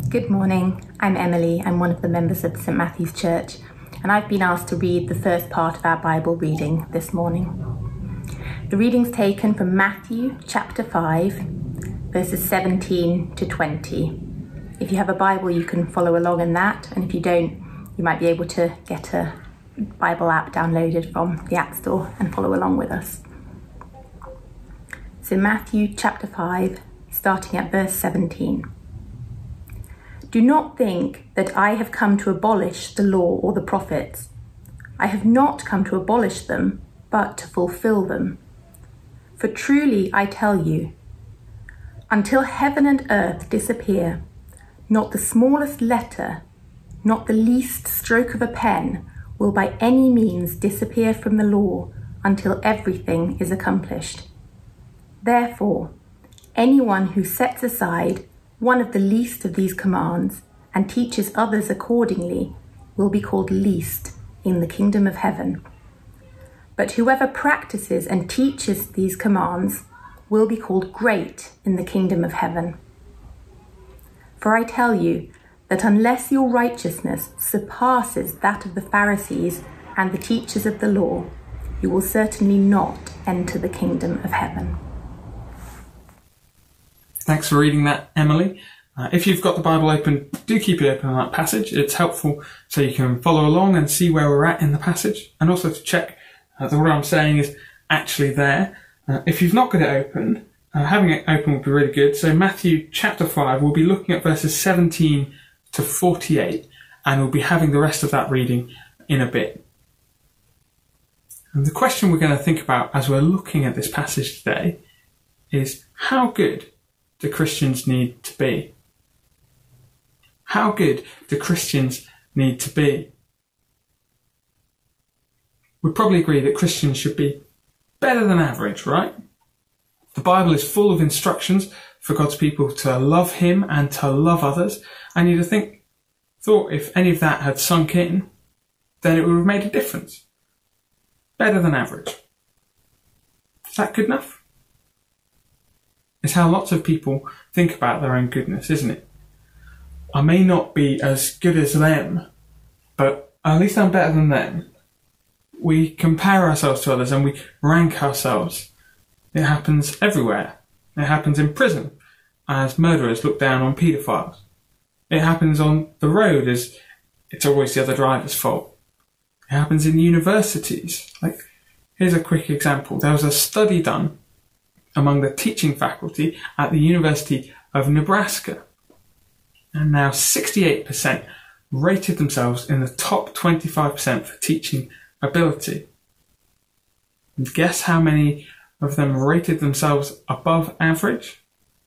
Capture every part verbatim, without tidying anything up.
Good morning, I'm Emily. I'm one of the members of St Matthew's Church, and I've been asked to read the first part of our Bible reading this morning. The reading's taken from Matthew chapter five, verses seventeen to twenty. If you have a Bible, you can follow along in that, and if you don't, you might be able to get a Bible app downloaded from the App Store and follow along with us. So Matthew chapter five, starting at verse seventeen. Do not think that I have come to abolish the law or the prophets. I have not come to abolish them, but to fulfill them. For truly I tell you, until heaven and earth disappear, not the smallest letter, not the least stroke of a pen will by any means disappear from the law until everything is accomplished. Therefore, anyone who sets aside one of the least of these commands and teaches others accordingly will be called least in the kingdom of heaven. But whoever practices and teaches these commands will be called great in the kingdom of heaven. For I tell you that unless your righteousness surpasses that of the Pharisees and the teachers of the law, you will certainly not enter the kingdom of heaven. Thanks for reading that, Emily. Uh, if you've got the Bible open, do keep it open on that passage. It's helpful so you can follow along and see where we're at in the passage, and also to check uh, that what I'm saying is actually there. Uh, if you've not got it open, uh, having it open would be really good. So Matthew chapter five, we'll be looking at verses seventeen to forty-eight, and we'll be having the rest of that reading in a bit. And the question we're going to think about as we're looking at this passage today is, how good do Christians need to be? How good do Christians need to be? We'd probably agree that Christians should be better than average, right? The Bible is full of instructions for God's people to love Him and to love others, and you'd think, thought if any of that had sunk in, then it would have made a difference. Better than average. Is that good enough? It's how lots of people think about their own goodness, isn't it? I may not be as good as them, but at least I'm better than them. We compare ourselves to others and we rank ourselves. It happens everywhere. It happens in prison as murderers look down on paedophiles. It happens on the road as it's always the other driver's fault. It happens in universities. Like, here's a quick example. There was a study done among the teaching faculty at the University of Nebraska. And now sixty-eight percent rated themselves in the top twenty-five percent for teaching ability. And guess how many of them rated themselves above average?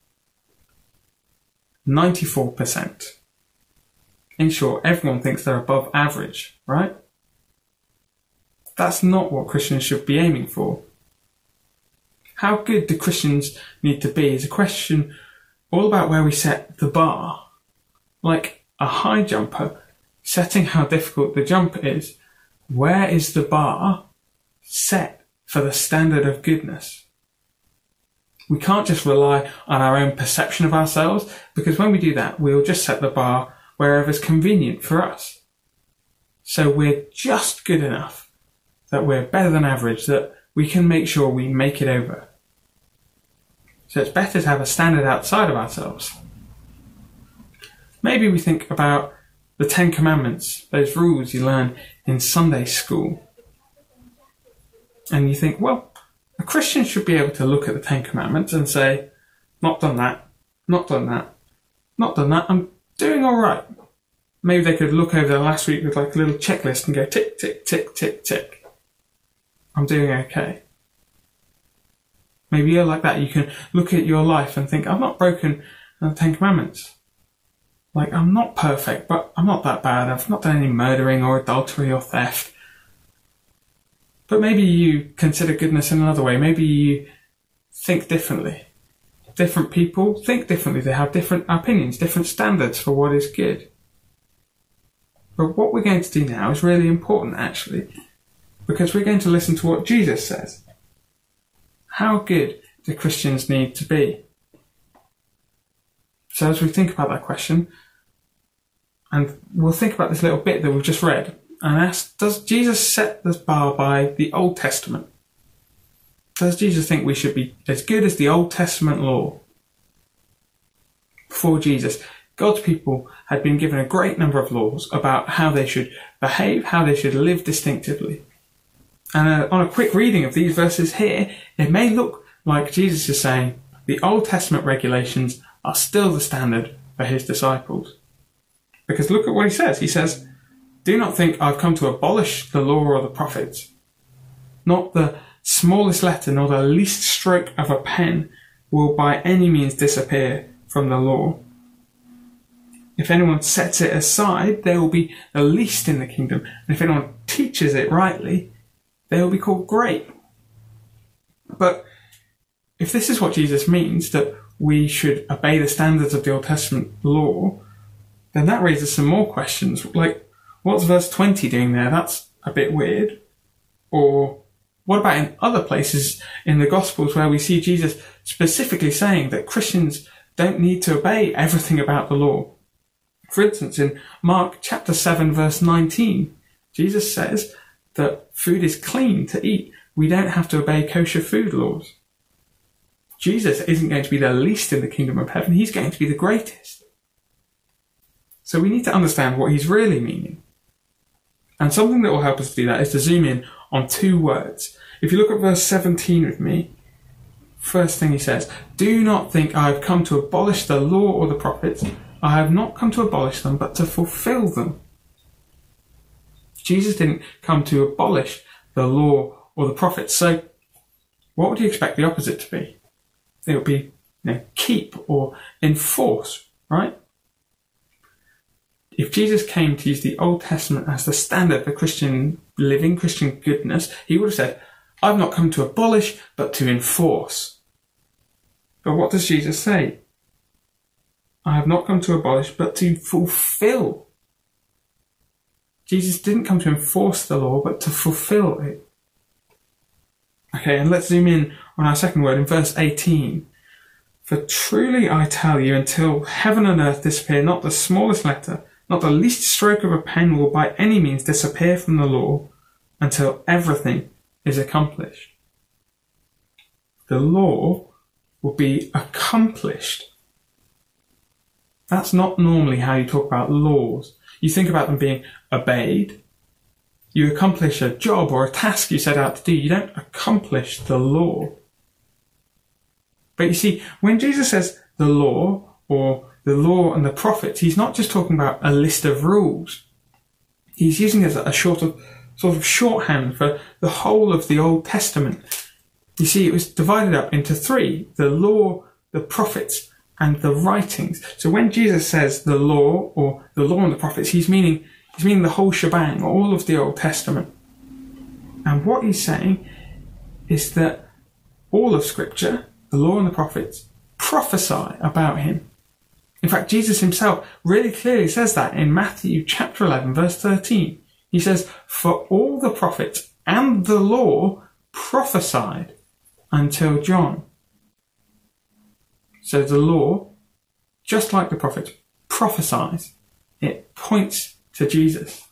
ninety-four percent. In short, everyone thinks they're above average, right? That's not what Christians should be aiming for. How good do Christians need to be is a question all about where we set the bar. Like a high jumper setting how difficult the jump is, where is the bar set for the standard of goodness? We can't just rely on our own perception of ourselves, because when we do that, we'll just set the bar wherever's convenient for us. So we're just good enough that we're better than average, that we can make sure we make it over. So it's better to have a standard outside of ourselves. Maybe we think about the Ten Commandments, those rules you learn in Sunday school. And you think, well, a Christian should be able to look at the Ten Commandments and say, not done that, not done that, not done that, I'm doing all right. Maybe they could look over the last week with like a little checklist and go tick, tick, tick, tick, tick. I'm doing okay. Maybe you're like that. You can look at your life and think, I've not broken the Ten Commandments. Like, I'm not perfect, but I'm not that bad. I've not done any murdering or adultery or theft. But maybe you consider goodness in another way. Maybe you think differently. Different people think differently. They have different opinions, different standards for what is good. But what we're going to do now is really important, actually, because we're going to listen to what Jesus says. How good do Christians need to be? So as we think about that question, And we'll think about this little bit that we've just read and ask, does Jesus set this bar by the Old Testament? Does Jesus think we should be as good as the Old Testament law? Before Jesus, God's people had been given a great number of laws about how they should behave, how they should live distinctively. And uh, on a quick reading of these verses here, it may look like Jesus is saying the Old Testament regulations are still the standard for his disciples. Because look at what he says. He says, do not think I've come to abolish the law or the prophets. Not the smallest letter nor the least stroke of a pen will by any means disappear from the law. If anyone sets it aside, they will be the least in the kingdom. And if anyone teaches it rightly, they will be called great. But if this is what Jesus means, that we should obey the standards of the Old Testament law, then that raises some more questions. Like, what's verse twenty doing there? That's a bit weird. Or what about in other places in the Gospels where we see Jesus specifically saying that Christians don't need to obey everything about the law? For instance, in Mark chapter seven, verse nineteen, Jesus says that food is clean to eat. We don't have to obey kosher food laws. Jesus isn't going to be the least in the kingdom of heaven. He's going to be the greatest. So we need to understand what he's really meaning. And something that will help us do that is to zoom in on two words. If you look at verse seventeen with me, first thing he says, do not think I have come to abolish the law or the prophets. I have not come to abolish them, but to fulfill them. Jesus didn't come to abolish the law or the prophets. So what would you expect the opposite to be? It would be, you know, keep or enforce, right? If Jesus came to use the Old Testament as the standard for Christian living, Christian goodness, he would have said, I've not come to abolish, but to enforce. But what does Jesus say? I have not come to abolish, but to fulfill. Jesus didn't come to enforce the law, but to fulfill it. Okay, and let's zoom in on our second word in verse eighteen. For truly I tell you, until heaven and earth disappear, not the smallest letter, not the least stroke of a pen will by any means disappear from the law until everything is accomplished. The law will be accomplished. That's not normally how you talk about laws. You think about them being obeyed. You accomplish a job or a task you set out to do. You don't accomplish the law. But you see, when Jesus says the law or the law and the prophets, he's not just talking about a list of rules. He's using it as a sort of, sort of shorthand for the whole of the Old Testament. You see, it was divided up into three: the law, the prophets, and the writings. So when Jesus says the law or the law and the prophets, he's meaning he's meaning the whole shebang, all of the Old Testament. And what he's saying is that all of Scripture, the law and the prophets, prophesy about him. In fact, Jesus himself really clearly says that in Matthew chapter eleven, verse thirteen. He says, for all the prophets and the law prophesied until John. So the law, just like the prophets, prophesies. It points to Jesus.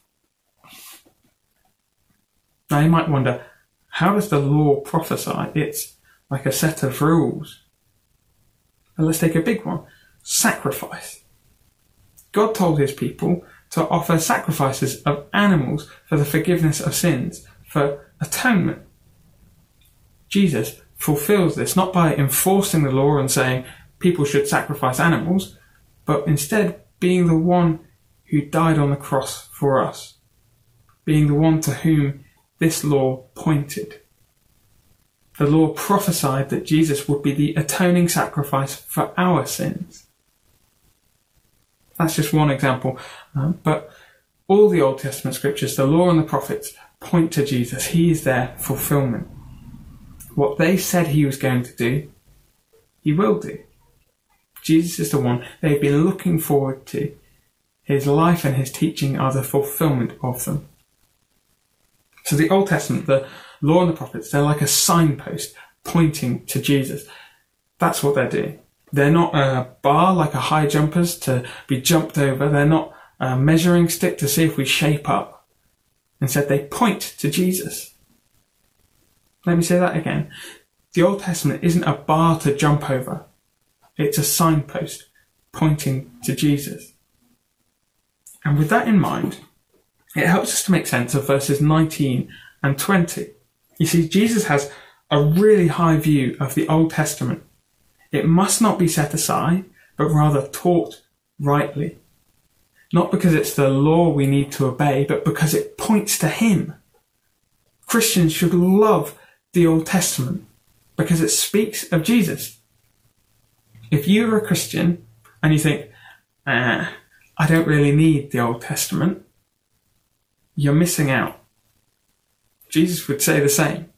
Now you might wonder, how does the law prophesy? It's like a set of rules. But let's take a big one. Sacrifice. God told his people to offer sacrifices of animals for the forgiveness of sins, for atonement. Jesus fulfills this not by enforcing the law and saying people should sacrifice animals, but instead being the one who died on the cross for us, being the one to whom this law pointed. The law prophesied that Jesus would be the atoning sacrifice for our sins. That's just one example, um, but all the Old Testament scriptures, the law and the prophets, point to Jesus. He is their fulfillment. What they said he was going to do, he will do. Jesus is the one they've been looking forward to. His life and his teaching are the fulfillment of them. So the Old Testament, the law and the prophets, they're like a signpost pointing to Jesus. That's what they're doing. They're not a bar like a high jumpers to be jumped over. They're not a measuring stick to see if we shape up. Instead, they point to Jesus. Let me say that again. The Old Testament isn't a bar to jump over. It's a signpost pointing to Jesus. And with that in mind, it helps us to make sense of verses nineteen and twenty. You see, Jesus has a really high view of the Old Testament. It must not be set aside, but rather taught rightly. Not because it's the law we need to obey, but because it points to him. Christians should love the Old Testament because it speaks of Jesus. If you're a Christian and you think, ah, I don't really need the Old Testament, you're missing out. Jesus would say the same.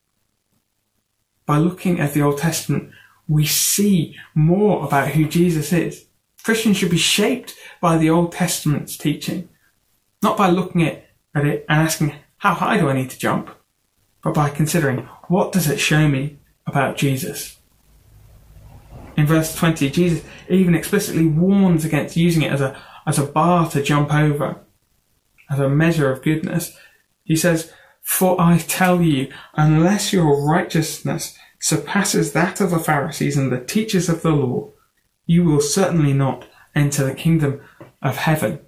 By looking at the Old Testament, we see more about who Jesus is. Christians should be shaped by the Old Testament's teaching, not by looking at, at it and asking, how high do I need to jump? But by considering, what does it show me about Jesus? In verse twenty, Jesus even explicitly warns against using it as a, as a bar to jump over, as a measure of goodness. He says, for I tell you, unless your righteousness surpasses that of the Pharisees and the teachers of the law, you will certainly not enter the kingdom of heaven.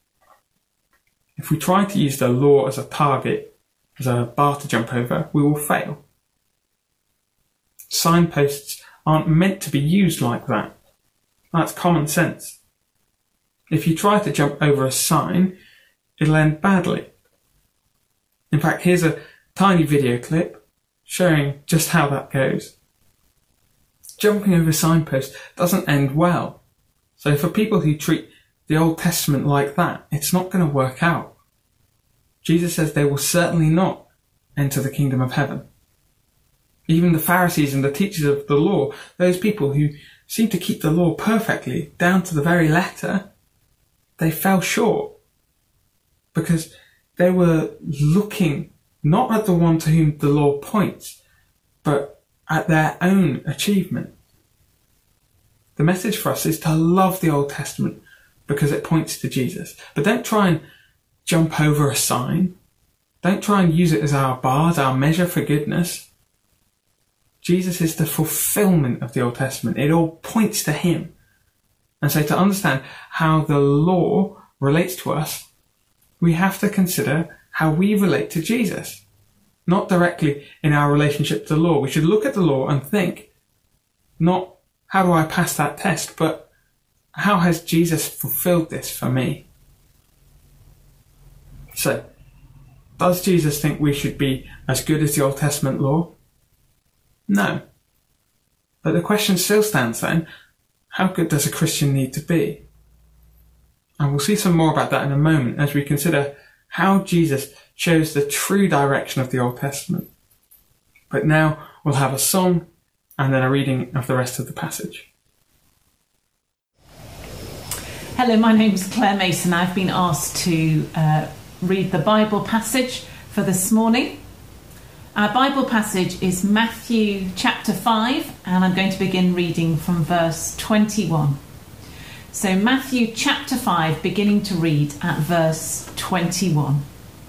If we try to use the law as a target, as a bar to jump over, we will fail. Signposts aren't meant to be used like that. That's common sense. If you try to jump over a sign, it'll end badly. In fact, here's a tiny video clip showing just how that goes. Jumping over signposts doesn't end well. So for people who treat the Old Testament like that, it's not going to work out. Jesus says they will certainly not enter the kingdom of heaven. Even the Pharisees and the teachers of the law, those people who seem to keep the law perfectly, down to the very letter, they fell short because they were looking not at the one to whom the law points, but at their own achievement. The message for us is to love the Old Testament because it points to Jesus. But don't try and jump over a sign. Don't try and use it as our bar, as our measure for goodness. Jesus is the fulfillment of the Old Testament. It all points to him. And so to understand how the law relates to us, we have to consider how we relate to Jesus. Not directly in our relationship to the law. We should look at the law and think, not how do I pass that test, but how has Jesus fulfilled this for me? So, does Jesus think we should be as good as the Old Testament law? No. But the question still stands then, how good does a Christian need to be? And we'll see some more about that in a moment as we consider how Jesus shows the true direction of the Old Testament. But now we'll have a song and then a reading of the rest of the passage. Hello, my name is Claire Mason. I've been asked to uh, read the Bible passage for this morning. Our Bible passage is Matthew chapter five, and I'm going to begin reading from verse twenty-one. So Matthew chapter five, beginning to read at verse twenty-one.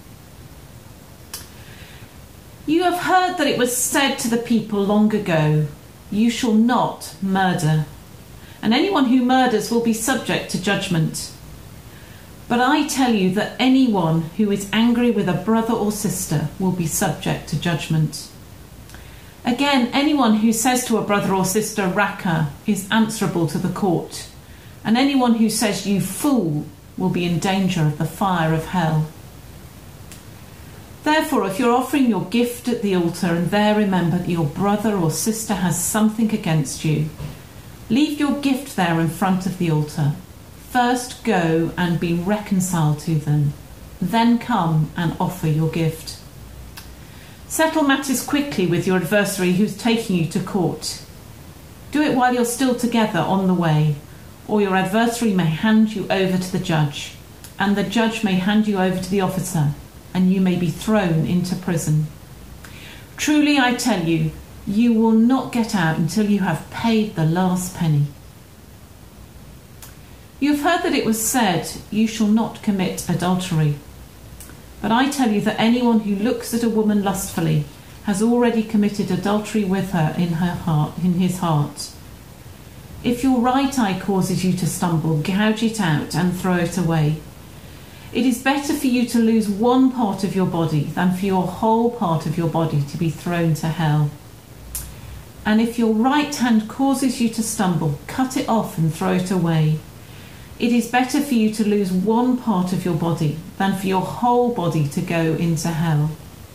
You have heard that it was said to the people long ago, you shall not murder, and anyone who murders will be subject to judgment. But I tell you that anyone who is angry with a brother or sister will be subject to judgment. Again, anyone who says to a brother or sister, Raca, is answerable to the court, and anyone who says, you fool, will be in danger of the fire of hell. Therefore, if you're offering your gift at the altar and there remember that your brother or sister has something against you, leave your gift there in front of the altar. First go and be reconciled to them, then come and offer your gift. Settle matters quickly with your adversary who's taking you to court. Do it while you're still together on the way, or your adversary may hand you over to the judge, and the judge may hand you over to the officer, and you may be thrown into prison. Truly I tell you, you will not get out until you have paid the last penny. You have heard that it was said, 'You shall not commit adultery.' But I tell you that anyone who looks at a woman lustfully has already committed adultery with her in her heart, in his heart. If your right eye causes you to stumble, gouge it out and throw it away. It is better for you to lose one part of your body than for your whole part of your body to be thrown to hell. And if your right hand causes you to stumble, cut it off and throw it away. It is better for you to lose one part of your body than for your whole body to go into hell.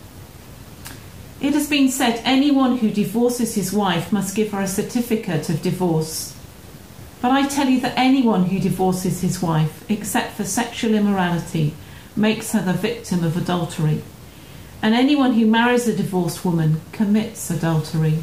It has been said, anyone who divorces his wife must give her a certificate of divorce. But I tell you that anyone who divorces his wife, except for sexual immorality, makes her the victim of adultery. And anyone who marries a divorced woman commits adultery.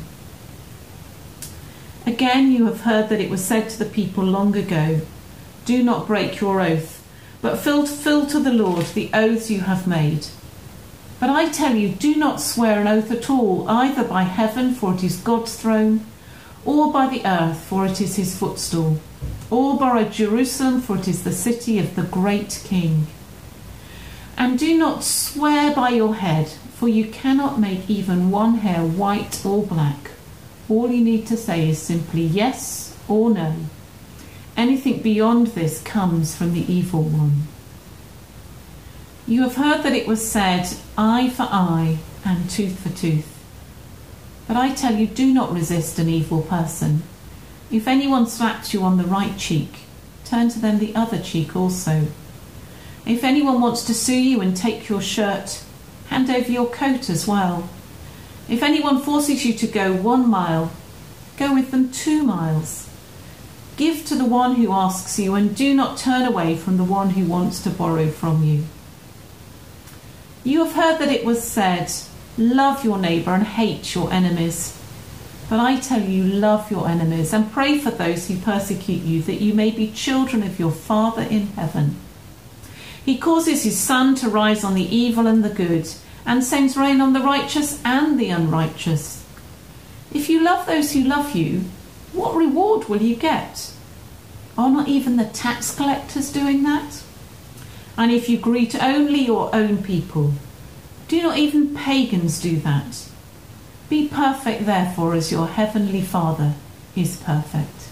Again, you have heard that it was said to the people long ago, 'Do not break your oath, but fulfill to the Lord the oaths you have made.' But I tell you, do not swear an oath at all, either by heaven, for it is God's throne, or by the earth, for it is his footstool, or by Jerusalem, for it is the city of the great King. And do not swear by your head, for you cannot make even one hair white or black. All you need to say is simply yes or no. Anything beyond this comes from the evil one. You have heard that it was said, 'Eye for eye and tooth for tooth.' But I tell you, do not resist an evil person. If anyone slaps you on the right cheek, turn to them the other cheek also. If anyone wants to sue you and take your shirt, hand over your coat as well. If anyone forces you to go one mile, go with them two miles. Give to the one who asks you, and do not turn away from the one who wants to borrow from you. You have heard that it was said, 'Love your neighbour and hate your enemies.' But I tell you, love your enemies and pray for those who persecute you, that you may be children of your Father in heaven. He causes his sun to rise on the evil and the good, and sends rain on the righteous and the unrighteous. If you love those who love you, what reward will you get? Are not even the tax collectors doing that? And if you greet only your own people, do not even pagans do that? Be perfect, therefore, as your heavenly Father is perfect."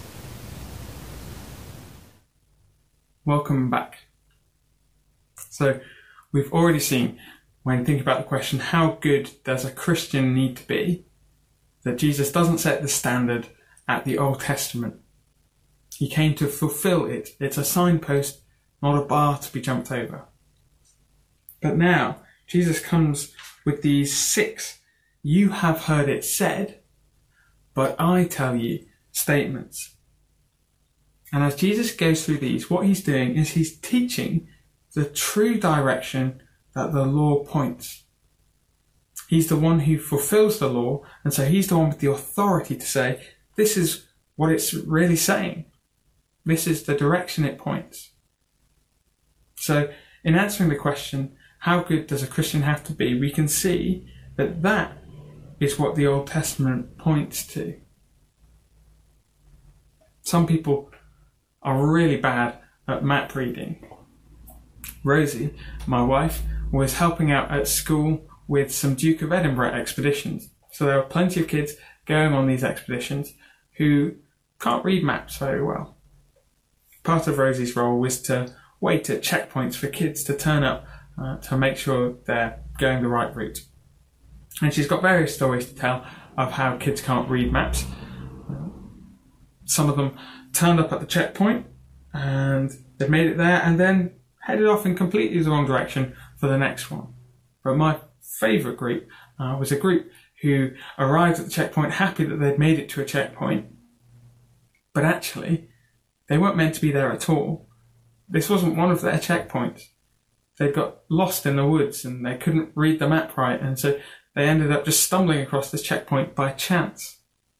Welcome back. So, we've already seen, when thinking about the question, how good does a Christian need to be, that Jesus doesn't set the standard at the Old Testament. He came to fulfill it. It's a signpost, not a bar to be jumped over. But now, Jesus comes with these six "you have heard it said, but I tell you" statements. And as Jesus goes through these, what he's doing is he's teaching the true direction that the law points. He's the one who fulfills the law, and so he's the one with the authority to say, this is what it's really saying. This is the direction it points. So, in answering the question, how good does a Christian have to be, we can see that that is what the Old Testament points to. Some people are really bad at map reading. Rosie, my wife, was helping out at school with some Duke of Edinburgh expeditions. So there were plenty of kids going on these expeditions who can't read maps very well. Part of Rosie's role was to wait at checkpoints for kids to turn up uh, to make sure they're going the right route. And she's got various stories to tell of how kids can't read maps. Some of them turned up at the checkpoint and they've made it there and then headed off in completely the wrong direction for the next one. But my favourite group uh, was a group who arrived at the checkpoint happy that they'd made it to a checkpoint, but actually they weren't meant to be there at all. This wasn't one of their checkpoints. They got lost in the woods and they couldn't read the map right, and so they ended up just stumbling across this checkpoint by chance.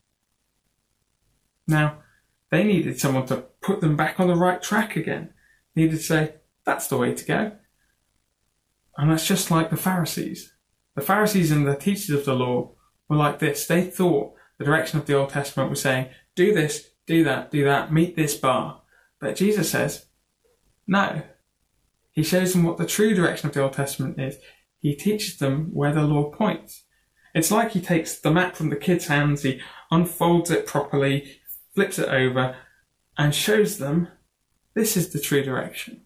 Now, they needed someone to put them back on the right track again. They needed to say, that's the way to go. And that's just like the Pharisees. The Pharisees and the teachers of the law were like this. They thought the direction of the Old Testament was saying, do this, do that, do that, meet this bar. But Jesus says, no. He shows them what the true direction of the Old Testament is. He teaches them where the law points. It's like he takes the map from the kids' hands, he unfolds it properly, flips it over, and shows them this is the true direction.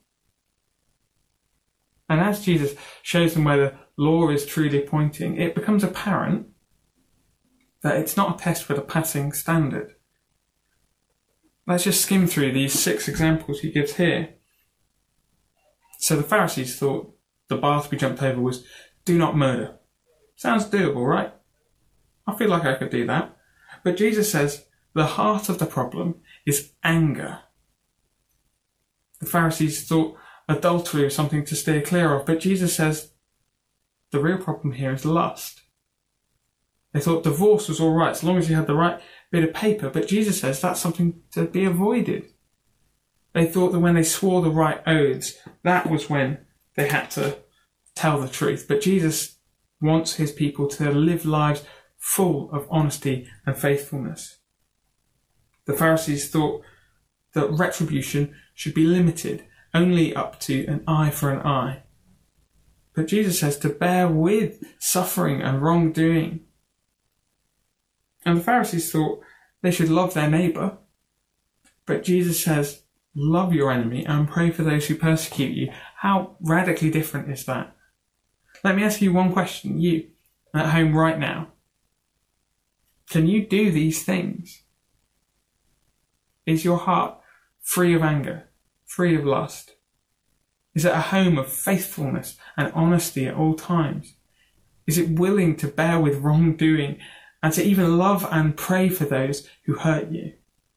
And as Jesus shows them where the law is truly pointing, it becomes apparent that it's not a test with a passing standard. Let's just skim through these six examples he gives here. So the Pharisees thought the bar to be jumped over was, do not murder. Sounds doable, right? I feel like I could do that. But Jesus says the heart of the problem is anger. The Pharisees thought adultery was something to steer clear of, but Jesus says the real problem here is lust. They thought divorce was all right as long as you had the right bit of paper, but Jesus says that's something to be avoided. They thought that when they swore the right oaths, that was when they had to tell the truth. But Jesus wants his people to live lives full of honesty and faithfulness. The Pharisees thought that retribution should be limited only up to an eye for an eye. But Jesus says to bear with suffering and wrongdoing. And the Pharisees thought they should love their neighbour. But Jesus says, love your enemy and pray for those who persecute you. How radically different is that? Let me ask you one question, you at home right now. Can you do these things? Is your heart free of anger, free of lust? Is it a home of faithfulness and honesty at all times? Is it willing to bear with wrongdoing and to even love and pray for those who hurt you?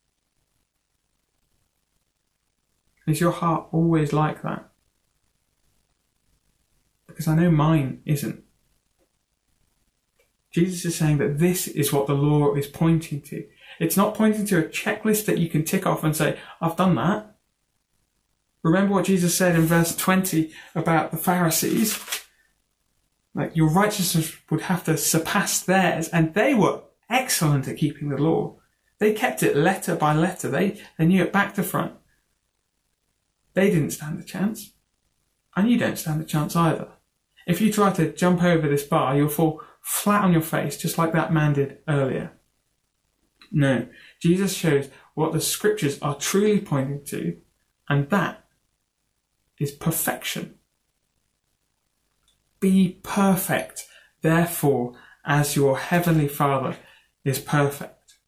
Is your heart always like that? Because I know mine isn't. Jesus is saying that this is what the law is pointing to. It's not pointing to a checklist that you can tick off and say, I've done that. Remember what Jesus said in verse twenty about the Pharisees? Like, your righteousness would have to surpass theirs, and they were excellent at keeping the law. They kept it letter by letter. They, they knew it back to front. They didn't stand a chance. And you don't stand a chance either. If you try to jump over this bar, you'll fall flat on your face, just like that man did earlier. No, Jesus shows what the scriptures are truly pointing to, and that is perfection. Be perfect, therefore, as your heavenly Father is perfect.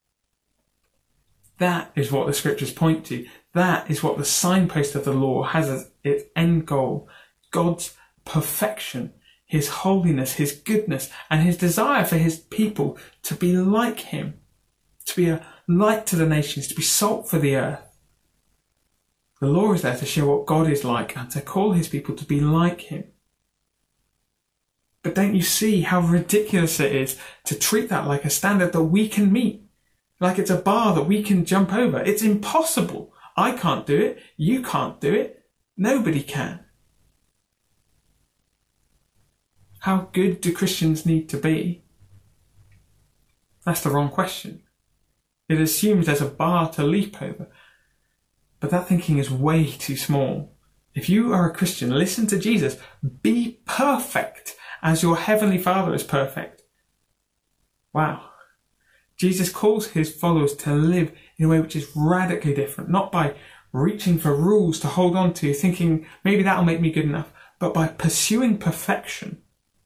That is what the scriptures point to. That is what the signpost of the law has as its end goal. God's perfection, his holiness, his goodness, and his desire for his people to be like him, to be a light to the nations, to be salt for the earth. The law is there to show what God is like and to call his people to be like him. But don't you see how ridiculous it is to treat that like a standard that we can meet? Like it's a bar that we can jump over. It's impossible. I can't do it. You can't do it. Nobody can. How good do Christians need to be? That's the wrong question. It assumes there's a bar to leap over. But that thinking is way too small. If you are a Christian, listen to Jesus. Be perfect as your heavenly Father is perfect. Wow. Jesus calls his followers to live in a way which is radically different, not by reaching for rules to hold on to, thinking maybe that'll make me good enough, but by pursuing perfection.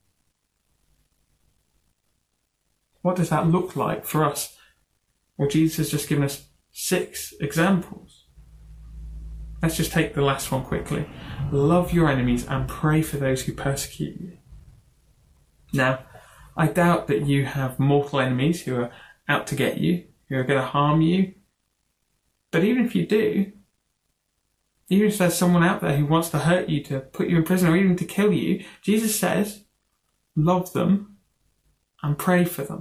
What does that look like for us? Well, Jesus has just given us six examples. Let's just take the last one quickly. Love your enemies and pray for those who persecute you. Now, I doubt that you have mortal enemies who are out to get you, who are going to harm you. But even if you do, even if there's someone out there who wants to hurt you, to put you in prison, or even to kill you, Jesus says, love them and pray for them.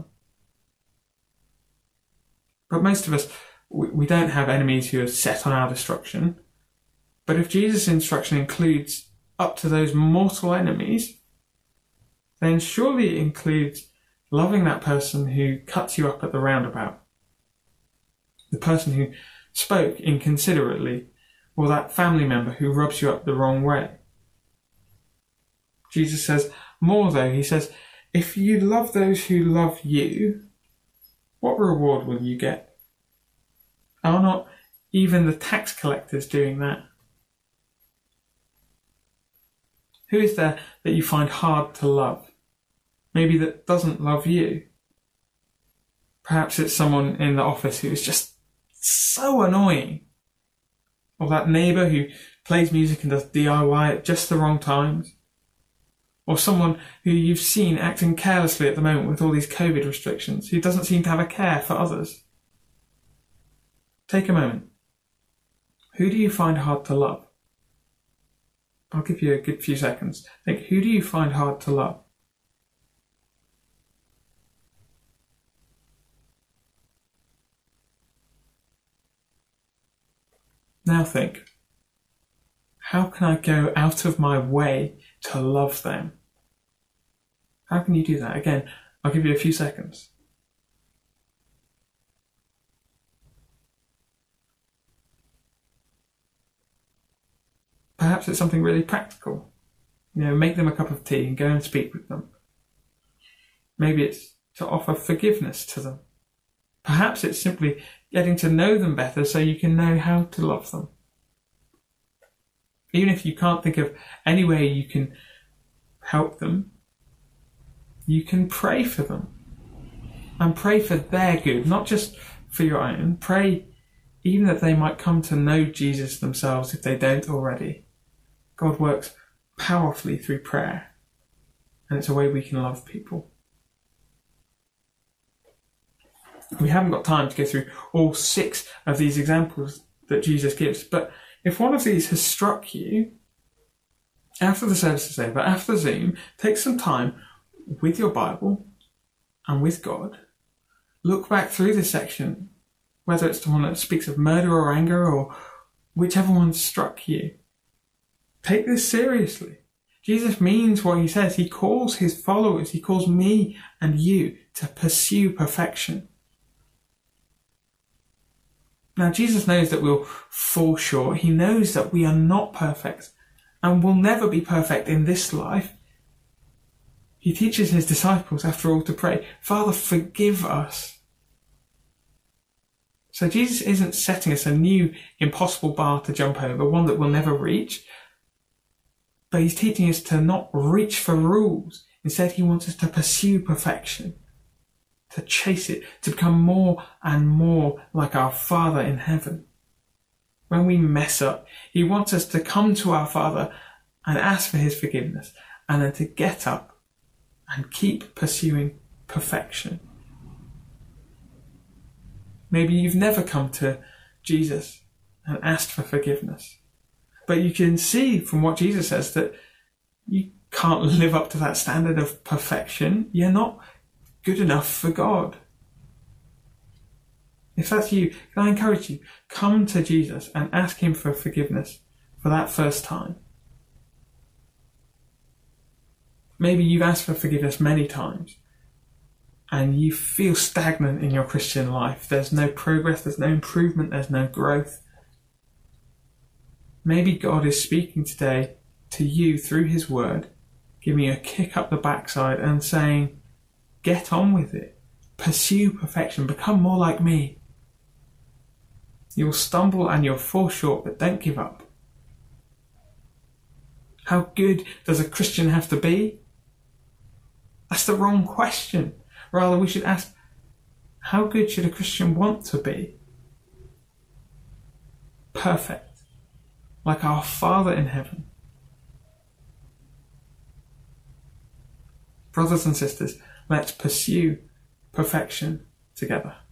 But most of us, we, we don't have enemies who are set on our destruction. But if Jesus' instruction includes up to those mortal enemies, then surely it includes loving that person who cuts you up at the roundabout, the person who spoke inconsiderately, or that family member who rubs you up the wrong way. Jesus says more though. He says, if you love those who love you, what reward will you get? Are not even the tax collectors doing that? Who is there that you find hard to love? Maybe that doesn't love you. Perhaps it's someone in the office who is just so annoying. Or that neighbour who plays music and does D I Y at just the wrong times. Or someone who you've seen acting carelessly at the moment with all these COVID restrictions, who doesn't seem to have a care for others. Take a moment. Who do you find hard to love? I'll give you a good few seconds. Think, who do you find hard to love? Now think, how can I go out of my way to love them? How can you do that? Again, I'll give you a few seconds. Perhaps it's something really practical. You know, make them a cup of tea and go and speak with them. Maybe it's to offer forgiveness to them. Perhaps it's simply getting to know them better so you can know how to love them. Even if you can't think of any way you can help them, you can pray for them. And pray for their good, not just for your own. Pray even that they might come to know Jesus themselves if they don't already. God works powerfully through prayer, and it's a way we can love people. We haven't got time to go through all six of these examples that Jesus gives, but if one of these has struck you, after the service is over, after Zoom, take some time with your Bible and with God. Look back through this section, whether it's the one that speaks of murder or anger or whichever one struck you. Take this seriously. Jesus means what he says. He calls his followers, he calls me and you to pursue perfection. Now, Jesus knows that we'll fall short. He knows that we are not perfect and will never be perfect in this life. He teaches his disciples, after all, to pray, Father, forgive us. So Jesus isn't setting us a new impossible bar to jump over, one that we'll never reach. But he's teaching us to not reach for rules. Instead, he wants us to pursue perfection, to chase it, to become more and more like our Father in heaven. When we mess up, he wants us to come to our Father and ask for his forgiveness, and then to get up and keep pursuing perfection. Maybe you've never come to Jesus and asked for forgiveness, but you can see from what Jesus says that you can't live up to that standard of perfection. You're not good enough for God. If that's you, can I encourage you, come to Jesus and ask him for forgiveness for that first time. Maybe you've asked for forgiveness many times and you feel stagnant in your Christian life. There's no progress, there's no improvement, there's no growth. Maybe God is speaking today to you through his word, giving you a kick up the backside and saying, get on with it. Pursue perfection. Become more like me. You'll stumble and you'll fall short, but don't give up. How good does a Christian have to be? That's the wrong question. Rather, we should ask, how good should a Christian want to be? Perfect. Like our Father in heaven. Brothers and sisters, let's pursue perfection together.